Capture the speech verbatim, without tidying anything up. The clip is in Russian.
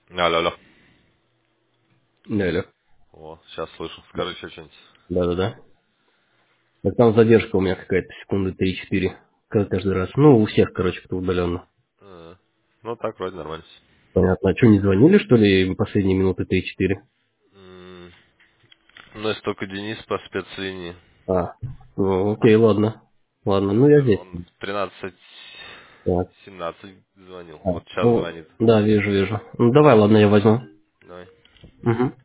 Алло, алло. Да, алло. О, сейчас слышу. Скажи еще что-нибудь. Да-да-да. Так там задержка у меня какая-то, секунды три-четыре. Как каждый раз. Ну, у всех, короче, кто удаленно. А, Ну так, вроде нормально. Понятно. А что, не звонили, что ли, в последние минуты три-четыре? М, Ну, если только Денис по спецлинии. А, ну, окей, ладно. Ладно, ну я Скажу, здесь. он в тринадцать Так. семнадцать звонил. А, Вот сейчас ну, звонит. да, вижу, вижу. Ну, давай, ладно, я возьму. Давай. Угу.